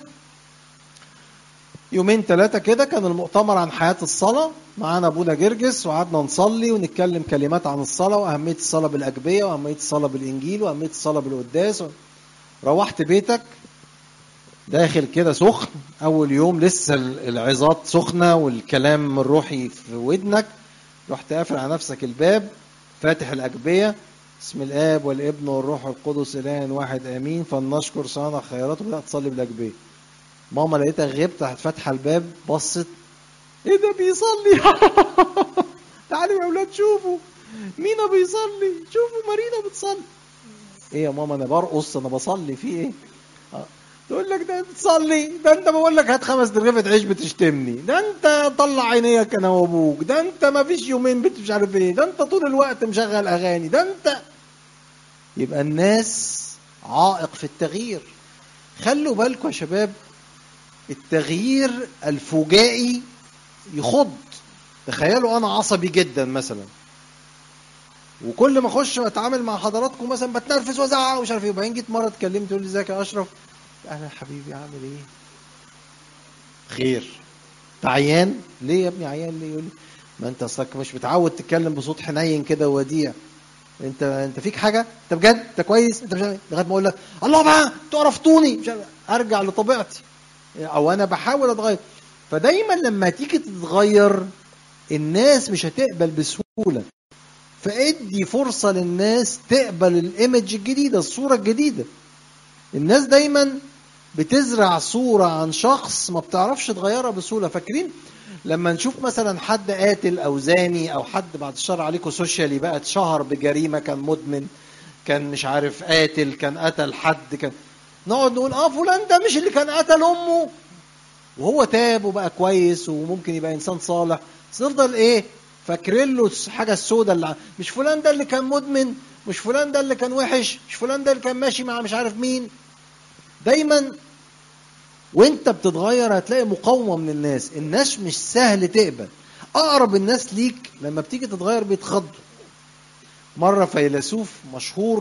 يومين ثلاثة كده، كان المؤتمر عن حياة الصلاة، معانا ابونا جرجس، وقعدنا نصلي ونتكلم كلمات عن الصلاة واهمية الصلاة بالاجبية واهمية الصلاة بالانجيل واهمية الصلاة بالقداس. روحت بيتك داخل كده سخن، اول يوم لسه العظات سخنه والكلام الروحي في ودنك، رحت قافل على نفسك الباب، فاتح الاجبيه، بسم الاب والابن والروح القدس اله واحد امين، فلنشكر صانع خيراته، وبدات تصلي بالاجبيه. ماما لقيتها غبت، راحت فاتحه الباب، بصت، ايه ده بيصلي؟ تعالوا يا اولاد شوفوا مينا بيصلي، شوفوا مارينا بتصلي. ايه يا ماما انا برقص، انا بصلي، في ايه؟ تقول لك ده بتصلي، ده انت بقول لك هات خمس رغيفة عيش بتشتمني، ده انت طلع عينيك انا وابوك، ده انت ما فيش يومين بت مش عارف ايه، ده انت طول الوقت مشغل اغاني، ده انت. يبقى الناس عائق في التغيير. خلوا بالكم يا شباب، التغيير الفجائي يخض. تخيلوا انا عصبي جدا مثلا، وكل ما اخش اتعامل مع حضراتكم مثلا بتنرفز وازعق ومش عارف ايه، وبعدين جيت مره اتكلمت تقول لي ازيك يا اشرف، اهلا حبيبي عامل ايه؟ خير. عيان ليه يا ابني؟ عيان ليه؟ يقول لي ما انت اصلك مش متعود تتكلم بصوت حنين كده ووديع، انت انت فيك حاجه؟ انت بجد؟ انت كويس؟ انت مش عارف، لغايه ما اقول لك الله بقى انتوا عرفتوني، مش عارف، ارجع لطبيعتي او انا بحاول اتغير. فدايما لما تيجي تتغير الناس مش هتقبل بسهوله، فادي فرصه للناس تقبل الايمج الجديده، الصوره الجديده. الناس دايما بتزرع صورة عن شخص ما بتعرفش تغيرها بسهولة. فاكرين لما نشوف مثلا حد قاتل أو زاني أو حد بعد الشر عليكم سوشيالي بقى اتشهر بجريمة، كان مدمن، كان مش عارف قاتل، كان قتل حد، كان نقعد نقول اه فلان ده مش اللي كان قتل أمه، وهو تاب وبقى كويس وممكن يبقى إنسان صالح، بس نفضل إيه فاكرين له حاجة السودة اللي مش فلان ده اللي كان مدمن، مش فلان ده اللي كان وحش، مش فلان ده اللي كان ماشي مع مش عارف مين. دايما وانت بتتغير هتلاقي مقاومة من الناس، الناس مش سهل تقبل. اقرب الناس ليك لما بتيجي تتغير بيتخضوا. مرة فيلسوف مشهور،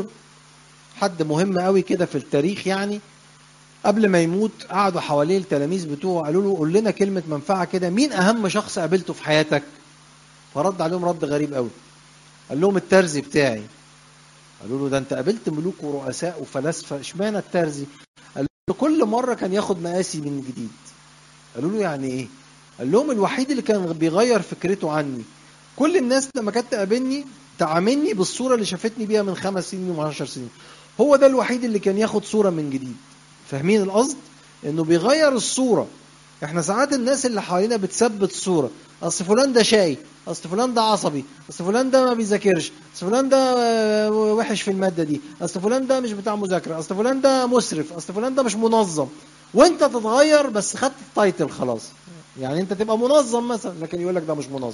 حد مهم قوي كده في التاريخ يعني، قبل ما يموت قعدوا حواليه التلاميذ بتوعه قالوا له قول لنا كلمة منفعة كده، مين اهم شخص قابلته في حياتك؟ فرد عليهم رد غريب قوي، قال لهم الترزي بتاعي. قالوا له ده انت قابلت ملوك ورؤساء وفلاسفة، اشمعنى الترزي؟ قال له كل مرة كان ياخد مقاسي من جديد. قالوا له يعني ايه؟ قال لهم الوحيد اللي كان بيغير فكرته عني. كل الناس لما كانت تقابلني تعاملني بالصورة اللي شافتني بيها من خمس سنين ومن عشر سنين، هو ده الوحيد اللي كان ياخد صورة من جديد. فاهمين القصد؟ انه بيغير الصورة. احنا ساعات الناس اللي حوالينا بتثبت صورة، اصل فلان ده شاي، اصل فلان ده عصبي، اصل فلان ده ما بيذاكرش، اصل فلان ده وحش في المادة دي، اصل فلان ده مش بتاع مذاكرة، اصل فلان ده مسرف، اصل فلان ده مش منظم. وانت تتغير بس خدت التايتل خلاص، يعني انت تبقى منظم مثلا لكن يقول لك ده مش منظم.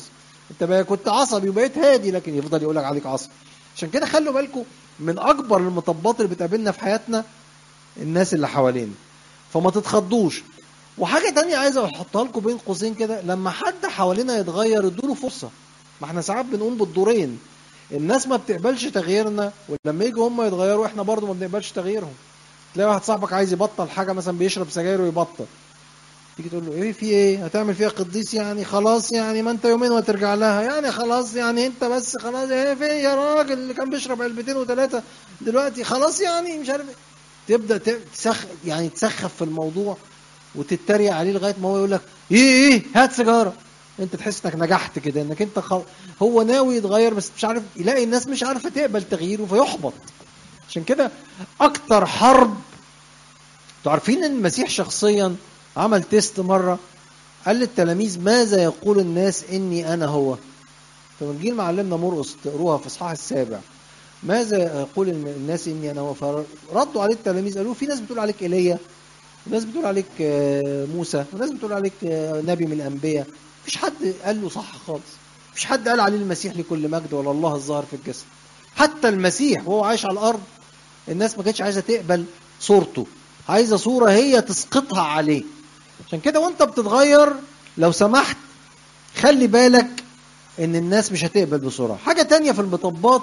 انت بقى كنت عصبي وبقيت هادي، لكن يفضل يقول لك عليك عصبي. عشان كده خلوا بالكم من اكبر المطبات اللي بتقابلنا في حياتنا الناس اللي حوالينا، فما تتخضوش. وحاجه تانية عايز احطها لكم بين قوسين كده، لما حد حوالينا يتغير ادوله فرصه. ما احنا ساعات بنقوم بالدورين، الناس ما بتقبلش تغييرنا، ولما يجوا هم يتغيروا احنا برضو ما بنقبلش تغييرهم. تلاقي واحد صاحبك عايز يبطل حاجه، مثلا بيشرب سجاير ويبطل، تيجي تقول له ايه في ايه، هتعمل فيها قديس يعني؟ خلاص يعني ما انت يومين وترجع لها يعني، خلاص يعني انت بس خلاص، ايه في يا راجل اللي كان بيشرب علبتين وثلاثه دلوقتي خلاص يعني مش عارف. تبدا تسخ يعني تسخف في الموضوع وتتريق عليه لغايه ما هو يقول لك ايه ايه هات سيجاره. انت تحس انك نجحت كده، انك انت خل... هو ناوي يتغير بس مش عارف، يلاقي الناس مش عارفه تقبل تغييره فيحبط. عشان كده اكتر حرب، انتوا عارفين ان المسيح شخصيا عمل تيست مره، قال للتلاميذ ماذا يقول الناس اني انا هو. في انجيل معلمنا مرقس تقروها في اصحاح السابع، ماذا يقول الناس اني انا هو. فردوا عليه التلاميذ قالوا في ناس بتقول عليك ايليا، وناس بتقول عليك موسى، وناس بتقول عليك نبي من الانبياء. مفيش حد قال له صح خالص، مفيش حد قال عليه المسيح لكل مجد ولا الله الظاهر في الجسد. حتى المسيح وهو عايش على الارض الناس ما كانتش عايزه تقبل صورته، عايزه صوره هي تسقطها عليه. عشان كده وانت بتتغير لو سمحت خلي بالك ان الناس مش هتقبل بسرعه. حاجه تانية في المطبات،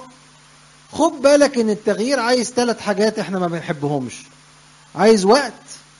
خد بالك ان التغيير عايز ثلاث حاجات احنا ما بنحبهمش. عايز وقت،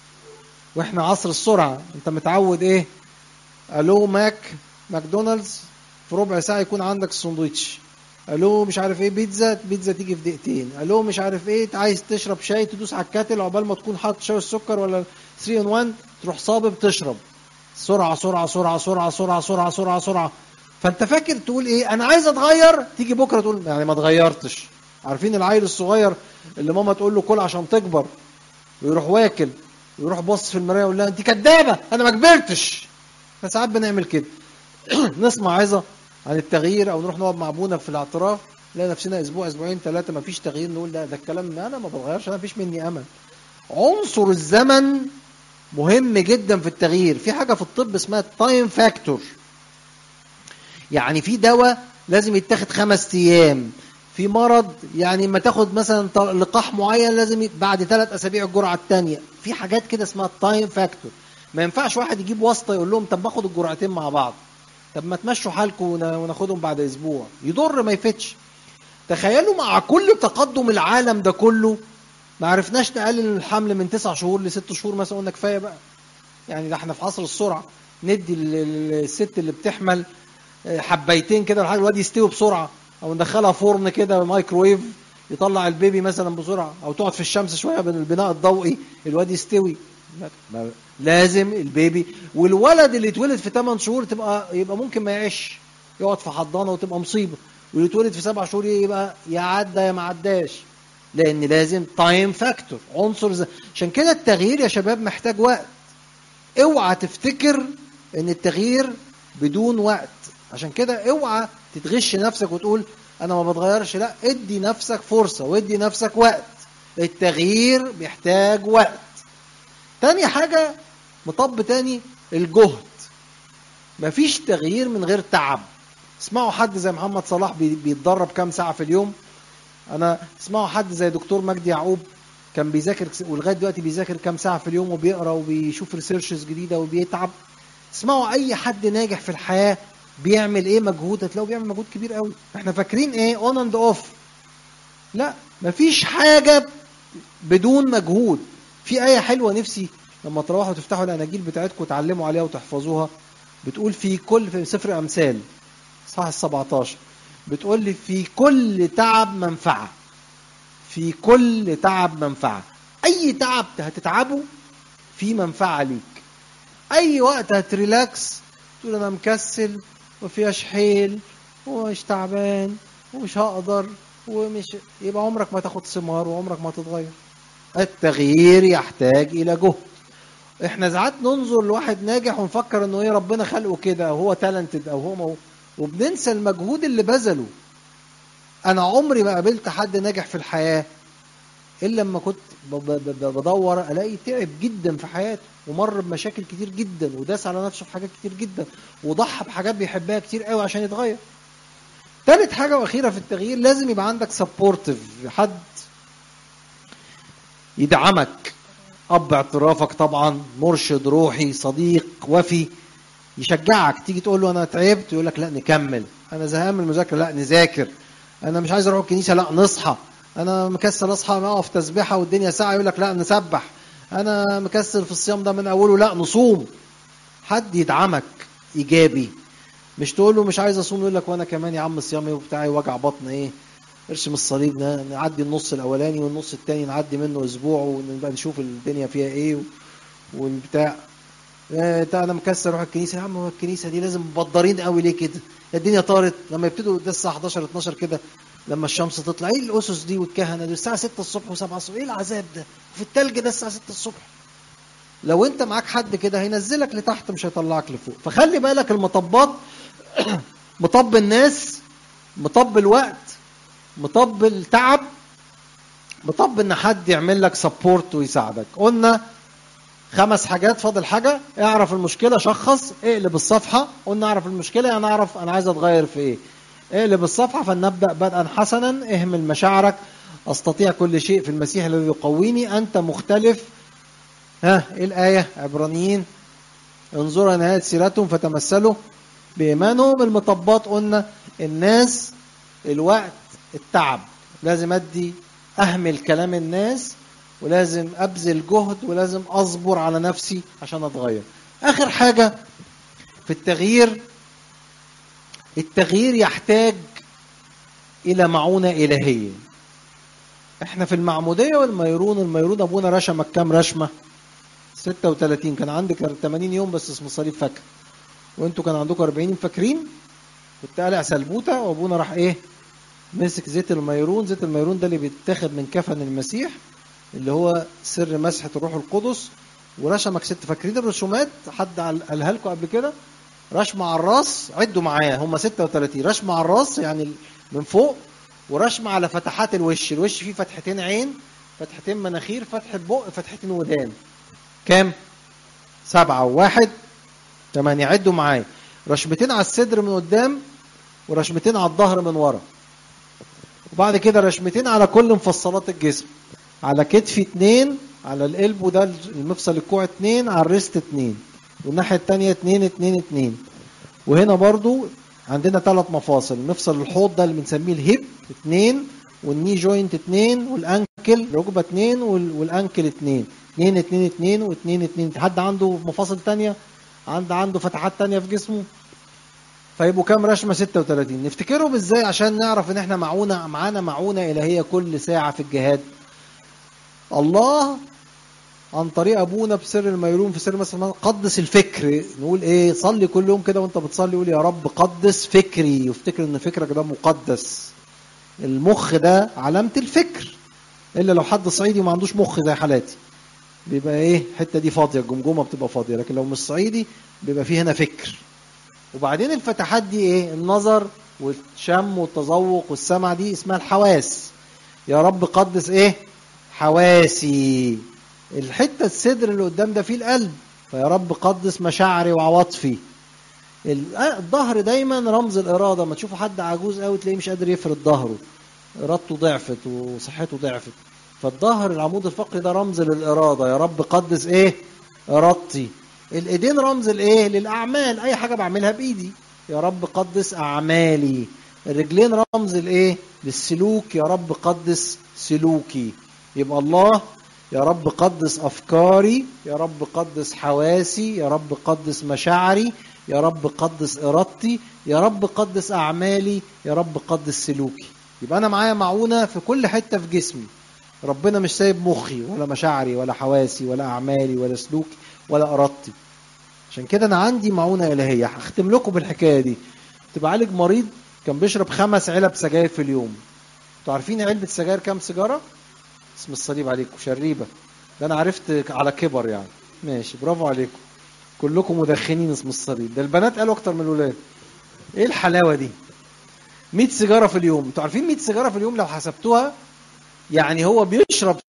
واحنا عصر السرعه، انت متعود ايه، الو ماك ماكدونالدز في ربع ساعه يكون عندك الساندوتش، الو مش عارف ايه بيتزا بيتزا تيجي في دقيقتين، الو مش عارف ايه عايز تشرب شاي تدوس على الكاتل عقبال ما تكون حاطط شاي السكر ولا ثلاثة ان واحد تروح صابب تشرب. سرعه سرعه سرعه سرعه سرعه سرعه سرعه سرعه. فانت فاكر تقول ايه انا عايز اتغير، تيجي بكره تقول يعني ما اتغيرتش. عارفين العيل الصغير اللي ماما تقول له كل عشان تكبر، ويروح واكل ويروح باص في المرايه يقول لها انت كدابه انا ما كبرتش. فساعات بنعمل كده نسمع عظه عن التغيير او نروح نقعد مع ابونا في الاعتراف، نلاقي نفسنا اسبوع اسبوعين ثلاثه ما فيش تغيير، نقول ده ده الكلام انا ما بتغيرش، انا ما فيش مني امل. عنصر الزمن مهم جدا في التغيير. في حاجه في الطب اسمها التايم فاكتور، يعني في دواء لازم يتاخد خمس ايام، في مرض يعني ما تاخد مثلا لقاح معين لازم بعد ثلاث اسابيع الجرعه الثانيه. في حاجات كده اسمها التايم فاكتور. ما ينفعش واحد يجيب واسطه يقول لهم طب باخد الجرعتين مع بعض، طب ما تمشوا حالكم وناخدهم بعد اسبوع، يضر ما يفتش. تخيلوا مع كل تقدم العالم ده كله ما عرفناش نقلل الحمل من تسع شهور لست شهور مثلا، قلنا كفايه بقى يعني، ده احنا في عصر السرعه، ندي الست اللي بتحمل حبيتين كده الواد يستوي بسرعه، او ندخلها فرن كده مايكرويف يطلع البيبي مثلا بسرعه، او تقعد في الشمس شويه بالبناء الضوئي الواد يستوي. لازم البيبي، والولد اللي اتولد في ثمان شهور تبقى يبقى ممكن ما يعيش، يقعد في حضانه وتبقى مصيبه، واللي اتولد في سبع شهور يبقى يا عدى يا ما عداش، لان لازم تايم فاكتور عنصر زي. عشان كده التغيير يا شباب محتاج وقت. اوعى تفتكر ان التغيير بدون وقت. عشان كده اوعى تتغش نفسك وتقول انا ما بتغيرش، لا، ادي نفسك فرصه وادي نفسك وقت. التغيير بيحتاج وقت. تاني حاجه مطب تاني الجهد. مفيش تغيير من غير تعب. اسمعوا حد زي محمد صلاح بيتدرب كام ساعه في اليوم، انا اسمعوا حد زي دكتور مجدي يعقوب كان بيذاكر ولغايه دلوقتي بيذاكر كام ساعه في اليوم وبيقرا وبيشوف ريسيرشز جديده وبيتعب. اسمعوا اي حد ناجح في الحياه بيعمل ايه مجهود، هتلاقوا بيعمل مجهود كبير قوي. احنا فاكرين ايه اون اند اوف، لا، مفيش حاجه بدون مجهود. في ايه حلوه نفسي لما تروحوا تفتحوا الاناجيل بتاعتكم وتعلموا عليها وتحفظوها، بتقول في كل في سفر امثال صح السبعتاشر، بتقول لي في كل تعب منفعه، في كل تعب منفعه. اي تعب هتتعبه في منفعه ليك. اي وقت هتريلاكس تقول انا مكسل وفيهاش حيل ومش تعبان ومش هقدر ومش، يبقى عمرك ما تاخد ثمار وعمرك ما تتغير. التغيير يحتاج الى جهد. احنا ساعات ننظر لواحد ناجح ونفكر انه ايه ربنا خلقه كده او هو تالنتد او هو مو... وبننسى المجهود اللي بذله. انا عمري ما قابلت حد ناجح في الحياه الا لما كنت بدور الاقي تعب جدا في حياته ومر بمشاكل كتير جدا وداس على نفسه في حاجات كتير جدا وضحى بحاجات بيحبها كتير قوي عشان يتغير. ثالث حاجه واخيره في التغيير، لازم يبقى عندك سبورتيف، حد يدعمك، اب اعترافك طبعا، مرشد روحي، صديق وفي يشجعك. تيجي تقول له انا تعبت يقول لك لا نكمل، انا زهقان من المذاكره لا نذاكر، انا مش عايز اروح الكنيسه لا نصحى، انا مكسل اصحى اقف تسبيحه والدنيا ساعه يقول لك لا نسبح، انا مكسل في الصيام ده من اوله لا نصوم. حد يدعمك ايجابي، مش تقول له مش عايز اصوم يقول لك وانا كمان يا عم الصيام بتاعي وجع بطن ايه، ارسم الصليب نعدي النص الاولاني والنص الثاني نعدي منه اسبوع ونبقى نشوف الدنيا فيها ايه والبتاع. انا مكسر اروح الكنيسه، يا عم هو الكنيسه دي لازم مبدرين قوي ليه كده؟ الدنيا طارت لما يبتدوا ده الساعه حداشر اتناشر كده لما الشمس تطلع، ايه الاسس دي والكهنه دي الساعه ستة الصبح و7 الصبح، ايه العذاب ده في التلج ده الساعه ستة الصبح؟ لو انت معاك حد كده هينزلك لتحت مش هيطلعك لفوق. فخلي بالك المطبات مطب الناس، مطب الوقت، مطب التعب، مطب ان حد يعمل لك سبورت ويساعدك. قلنا خمس حاجات، فاضل حاجه، اعرف المشكله، شخص، اقلب الصفحه. قلنا اعرف المشكله يعني اعرف انا عايز اتغير في ايه، اقلب الصفحه فلنبدا بدءا حسنا، اهمل مشاعرك، استطيع كل شيء في المسيح الذي يقويني، انت مختلف. ها ايه الايه؟ عبرانيين، انظروا نهايه سيرتهم فتمثلوا بايمانهم. المطبات قلنا الناس، الوقت، التعب، لازم ادي اهمل كلام الناس ولازم ابذل جهد ولازم اصبر على نفسي عشان اتغير. اخر حاجه في التغيير، التغيير يحتاج الى معونه الهيه. احنا في المعموديه والميرون، الميرون ابونا رشمك كام رشمه؟ ستة وثلاثين. كان عندك ثمانين يوم بس اسم الصليب فاكر، وانتوا كان عندكم أربعين فاكرين؟ كنت قالع سلبوته وابونا راح ايه؟ مسك زيت الميرون. زيت الميرون ده اللي بيتاخد من كفن المسيح اللي هو سر مسحة الروح القدس، ورشمك ست. فاكرين الرسومات؟ حد قالها لكم قبل كده؟ رشمة على الراس، عدوا معايا هم ستة وثلاثين. رشمة على الراس يعني من فوق، ورشمة على فتحات الوش. الوش فيه فتحتين عين، فتحتين مناخير، فتحة بق، فتحتين ودان. كام؟ سبعة وواحد ثمانية. عدوا معايا. رشمتين على الصدر من قدام ورشمتين على الظهر من ورا، وبعد كده رشمتين على كل مفصلات الجسم، على كتفي اتنين، على القلب وده المفصل الكوع اتنين، على الريست اتنين، والناحية التانية اتنين اتنين اتنين. وهنا برضو عندنا ثلاث مفاصل، مفصل الحوض ده اللي بنسميه الهيب اتنين، والني جوينت اتنين، والانكل ركبة اتنين، والانكل اتنين، اتنين اتنين اتنين واتنين اتنين. حد عنده مفاصل تانية؟ عند عنده فتحات تانية في جسمه؟ فيبقوا كام رشمة؟ ستة وثلاثين. نفتكرهم ازاي عشان نعرف ان احنا معونة معانا معونة الهية كل ساعة في الجهاد؟ الله عن طريق ابونا بسر الميرون في سر مثلا قدس الفكر. نقول ايه؟ صلي كل يوم كده وانت بتصلي قول يا رب قدس فكري، وافتكر ان فكرك ده مقدس. المخ ده علامة الفكر، الا لو حد صعيدي ما عندوش مخ زي حالاتي بيبقى ايه؟ الحته دي فاضيه، الجمجمه بتبقى فاضيه، لكن لو مش صعيدي بيبقى فيه هنا فكر. وبعدين الفتحات دي ايه؟ النظر والشم والتذوق والسمع، دي اسمها الحواس. يا رب قدس ايه؟ حواسي. الحته الصدر اللي قدام ده فيه القلب، فيا رب قدس مشاعري وعواطفي. الظهر دايما رمز الاراده، ما تشوفوا حد عجوز قوي تلاقيه مش قادر يفرد ظهره، ارادته ضعفت وصحته ضعفت. فالظهر العمود الفقري ده رمز للاراده، يا رب قدس ايه؟ ارادتي. الايدين رمز الايه؟ للاعمال، اي حاجه بعملها بايدي، يا رب قدس اعمالي. الرجلين رمز الايه؟ للسلوك، يا رب قدس سلوكي. يبقى الله يا رب قدس افكاري، يا رب قدس حواسي، يا رب قدس مشاعري، يا رب قدس ارادتي، يا رب قدس اعمالي، يا رب قدس سلوكي. يبقى انا معايا معونه في كل حته في جسمي. ربنا مش سايب مخي ولا مشاعري ولا حواسي ولا اعمالي ولا سلوكي ولا ارادتي. عشان كده انا عندي معونه الهيه. هختم لكم بالحكايه دي. كنت بعالج مريض كان بيشرب خمس علب سجاير في اليوم. انتوا عارفين علبه سجاير كام سيجاره؟ اسم الصليب عليكم، شريبه. ده انا عرفت على كبر يعني. ماشي، برافو عليكم كلكم مدخنين، اسم الصليب. ده البنات قالوا اكتر من الولاد. ايه الحلاوه دي؟ مية سيجاره في اليوم. انتوا عارفين مية سيجاره في اليوم لو حسبتوها يعني هو بيشرب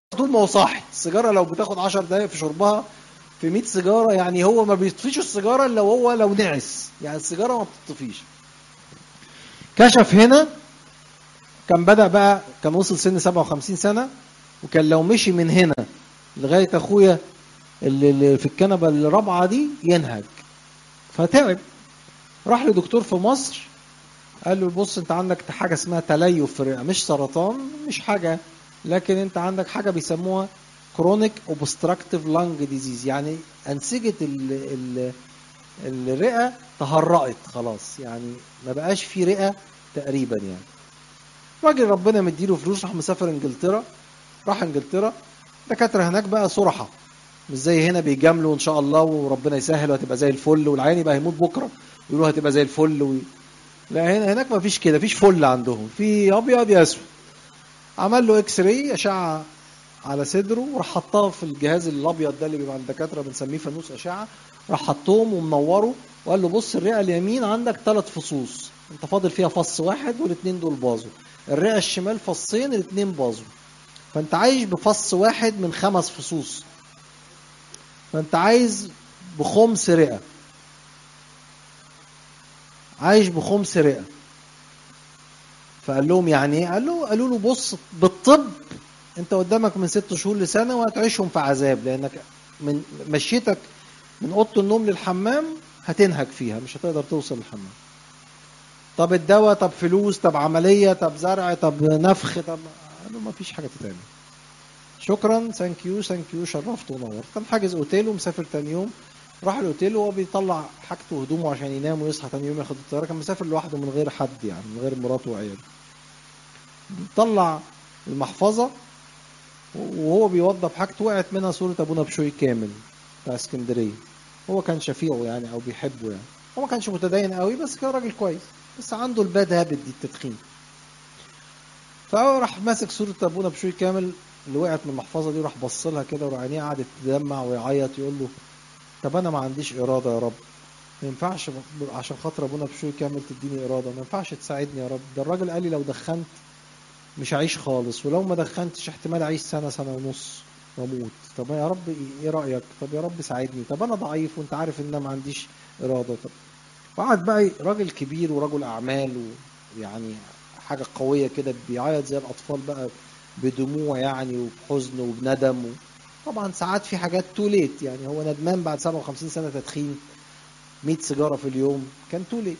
طول ما هو صاحي. السيجاره لو بتاخد عشر دقايق في شربها في مية سيجاره، يعني هو ما بيطفيش السيجاره الا وهو لو نعس، يعني السيجاره ما بتطفيش. كشف هنا، كان بدأ بقى، كان وصل سن سبعة وخمسين سنة، وكان لو مشي من هنا لغاية أخويا اللي في الكنبة الرابعة دي ينهج. فتعب، راح لدكتور في مصر، قال له بص انت عندك حاجة اسمها تليف في الرئة، مش سرطان مش حاجة، لكن انت عندك حاجة بيسموها كرونيك اوبستراكتيف لانج ديزيز، يعني أنسجة ال ال الرئة تهرأت خلاص، يعني ما بقاش في رئة تقريبا. يعني راجل ربنا مديله فلوس، راح مسافر انجلترا. راح انجلترا، دكاتره هناك بقى صرحه، مش زي هنا بيجاملوا ان شاء الله وربنا يسهل وهتبقى زي الفل، والعيان يبقى هيموت بكره يقولوا هتبقى زي الفل و... لا هنا هناك ما فيش كده، فيش فل عندهم، في ابيض يا اسود. عمل له اكس راي اشعه على صدره، وراح حطها في الجهاز الابيض ده اللي بيبقى عند الدكاتره بنسميه فانوس اشعه، راح حطهم ومنوره وقال له بص الرئه اليمين عندك ثلاث فصوص، انت فاضل فيها فص واحد والاثنين دول باظوا، الرئه الشمال فصين الاثنين باظوا، فانت عايش بفص واحد من خمس فصوص، فانت عايز بخمس رئه، عايش بخمس رئه. فقال لهم يعني ايه؟ قال له قالوا له بص بالطب انت قدامك من ست شهور لسنه وهتعيشهم في عذاب، لانك من مشيتك من اوضه النوم للحمام هتنهك فيها، مش هتقدر توصل للحمام. طب الدواء، طب فلوس، طب عمليه، طب زرع، طب نفخ، طب قال له ما فيش حاجه تتعمل. شكرا، ثانك يو ثانك يو، شرفت ونورت. كان حاجز اوتيل ومسافر تاني يوم، راح الاوتيل وهو بيطلع حاجته وهدومه عشان ينام ويصحى تاني يوم ياخد الطياره، كان مسافر لوحده من غير حد، يعني من غير مراته وعياله. طلع المحفظه وهو بيوضب حاجته، وقعت منها صوره ابونا بشوي كامل بتاع اسكندريه. هو كان شفيعه يعني او بيحبه، يعني هو ما كانش متدين قوي بس كان راجل كويس، بس عنده الباد هابت دي، التدخين. فهو راح ماسك صوره ابونا بشوي كامل اللي وقعت من المحفظه دي، وراح بص لها كده، وعينيه قعدت تدمع ويعيط، يقول له طب انا ما عنديش اراده يا رب، ما ينفعش عشان خاطر ابونا بشوي كامل تديني اراده، ما ينفعش تساعدني يا رب، ده الراجل قال لي لو دخنت مش هعيش خالص، ولو ما دخنتش احتمال اعيش سنه سنه ونص واموت، طب يا رب ايه رايك، طب يا رب ساعدني، طب انا ضعيف وانت عارف ان انا ما عنديش اراده. طب وقعد بقى راجل كبير ورجل اعمال ويعني حاجه قويه كده، بيعيط زي الاطفال بقى بدموع يعني وبحزن وبندم و... طبعا ساعات في حاجات توليت، يعني هو ندمان بعد سبعة وخمسين سنه تدخين مية سيجاره في اليوم، كان توليت.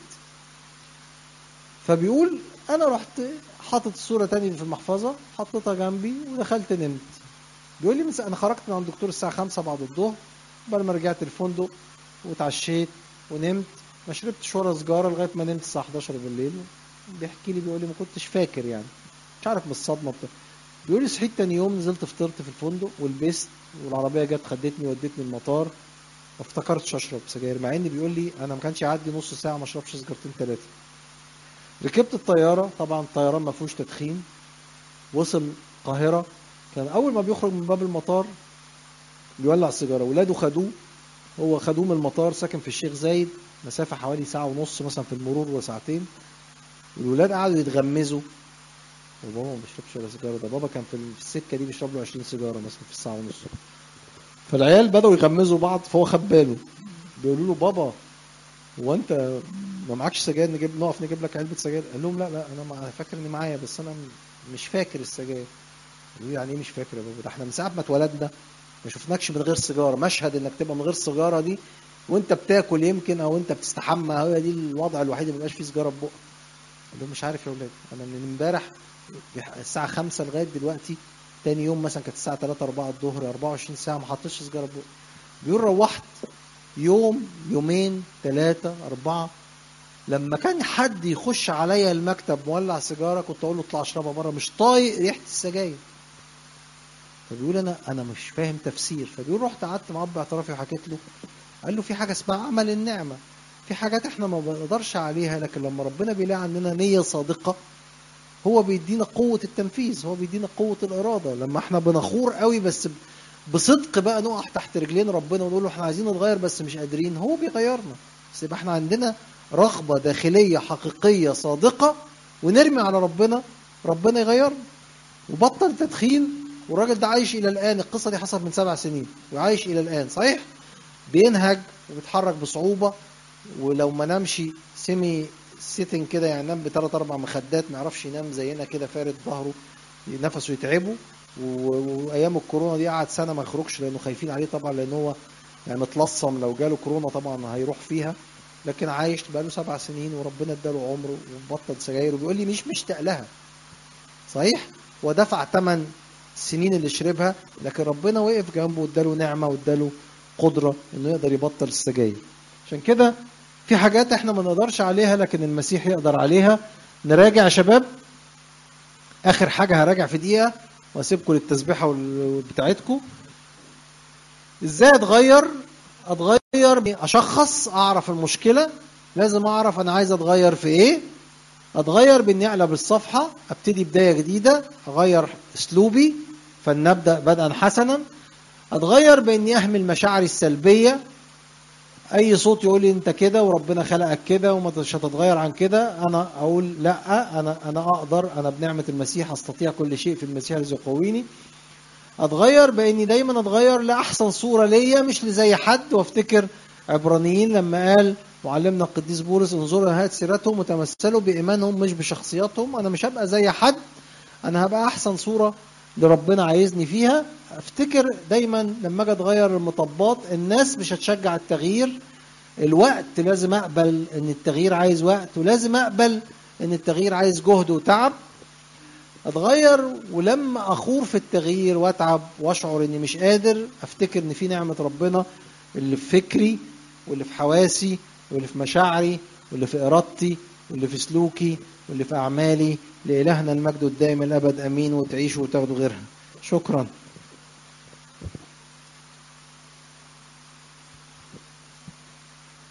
فبيقول انا رحت حاطط الصوره تاني في المحفظه، حطيتها جنبي ودخلت نمت. بيقول لي انا خرجت من عند الدكتور الساعه خمسة بعد الظهر، بعد ما رجعت الفندق واتعشيت ونمت، ما شربتش ولا سجاره لغايه ما نمت الساعه حداشر بالليل. بيحكي لي بيقول لي ما كنتش فاكر، يعني مش عارف من الصدمه بتاع. بيقول لي صحيت تاني يوم، نزلت فطرت في الفندق ولبست، والعربيه جت خدتني ودتني المطار، ما افتكرتش اشرب سجاير، مع ان بيقول لي انا ما كانش يعدي نص ساعه ما اشربش سجارتين ثلاثه. ركبت الطياره، طبعا الطيران ما فيهوش تدخين، وصل القاهره، كان اول ما بيخرج من باب المطار بيولع سيجاره، ولاده خدوه، هو خدوه من المطار، ساكن في الشيخ زايد، مسافه حوالي ساعه ونص مثلا في المرور وساعتين، والولاد قعدوا يتغمزوا، وبابا ما بيشربش ولا سيجاره، ده بابا كان في السكه دي بيشرب له عشرين سيجاره مثلا في الساعه ونص. فالعيال بداوا يغمزوا بعض، فهو خد باله، بيقولوا له بابا هو انت ما معكش سجاير، نجيب نقف نجيب لك علبه سجاير؟ قال لهم لا لا انا مع... فاكر اني معايا بس انا مش فاكر السجاير. قالوا يعني ايه مش فاكر يا بابا؟ ده احنا من ساعه ما اتولدنا ما شفناكش من غير سيجاره، مشهد انك تبقى من غير سيجاره دي وانت بتاكل يمكن او انت بتستحمى، هي دي الوضع الوحيد اللي ما بيبقاش فيه سيجاره في بقك. قال لهم مش عارف يا اولاد، انا من امبارح الساعه خمسة لغايه دلوقتي، تاني يوم مثلا كانت الساعه تلاتة اربعة الظهر، اربعة وعشرين ساعه ما حطيتش سيجاره في بقي. بيقول روحت يوم يومين ثلاثه اربعه، لما كان حد يخش عليا المكتب مولع سيجاره كنت اقول له اطلع اشربها بره، مش طايق ريحه السجاير. فبيقول انا انا مش فاهم تفسير. فبيقول رحت قعدت مع اب اعترافي وحكيت له، قال له في حاجه اسمها عمل النعمه، في حاجات احنا ما بنقدرش عليها، لكن لما ربنا بيلاقي عندنا نيه صادقه هو بيدينا قوه التنفيذ، هو بيدينا قوه الاراده. لما احنا بنخور قوي بس بصدق بقى نقع تحت رجلين ربنا ونقول له احنا عايزين نتغير بس مش قادرين، هو بيغيرنا، بس يبقى احنا عندنا رغبه داخليه حقيقيه صادقه ونرمي على ربنا، ربنا يغيرنا. وبطل تدخين والراجل ده عايش الى الان، القصه دي حصلت من سبع سنين وعايش الى الان صحيح، بينهج وبيتحرك بصعوبه، ولو ما نامش سيمي سيتنج كده يعني نام بثلاث اربع مخدات، ما يعرفش ينام زينا كده فارد ظهره نفسه يتعبه. وايام الكورونا دي قعد سنه ما يخرجش لانه خايفين عليه طبعا، لان هو يعني متلصم لو جاله كورونا طبعا هيروح فيها. لكن عايش بقاله سبع سنين وربنا اداله عمره وبطل سجاير، وبيقول لي مش مشتاق لها صحيح، ودفع ثمن السنين اللي شربها، لكن ربنا وقف جنبه واداله نعمه واداله قدره انه يقدر يبطل السجاير. عشان كده في حاجات احنا ما نقدرش عليها لكن المسيح يقدر عليها. نراجع يا شباب، اخر حاجه هراجع في دقيقه واسيبكم للتسبيحه بتاعتكم. ازاي اتغير؟ اتغير اشخص، اعرف المشكله، لازم اعرف انا عايز اتغير في ايه. اتغير باني اقلب الصفحه، ابتدي بدايه جديده، اغير اسلوبي فلنبدا بدءا حسنا. اتغير باني اهمل مشاعري السلبيه، اي صوت يقول لي انت كده وربنا خلقك كده ومش هتتغير عن كده، انا اقول لا، انا انا اقدر، انا بنعمه المسيح استطيع كل شيء في المسيح الذي يقويني. اتغير باني دايما اتغير لاحسن صوره ليا مش لزي حد، وافتكر عبرانيين لما قال معلمنا القديس بولس انظروا نهايه سيرتهم وتمثلوا بايمانهم مش بشخصياتهم. انا مش هبقى زي حد، انا هبقى احسن صوره لربنا عايزني فيها. افتكر دايما لما اجي اتغير المطبات، الناس مش هتشجع التغيير، الوقت لازم اقبل ان التغيير عايز وقت، ولازم اقبل ان التغيير عايز جهد وتعب. اتغير ولما اخور في التغيير واتعب واشعر اني مش قادر، افتكر ان في نعمة ربنا اللي في فكري واللي في حواسي واللي في مشاعري واللي في ارادتي واللي في سلوكي واللي في اعمالي. لإلهنا المجد الدائم الابد امين. وتعيشوا وتاخدوا غيرها. شكرا.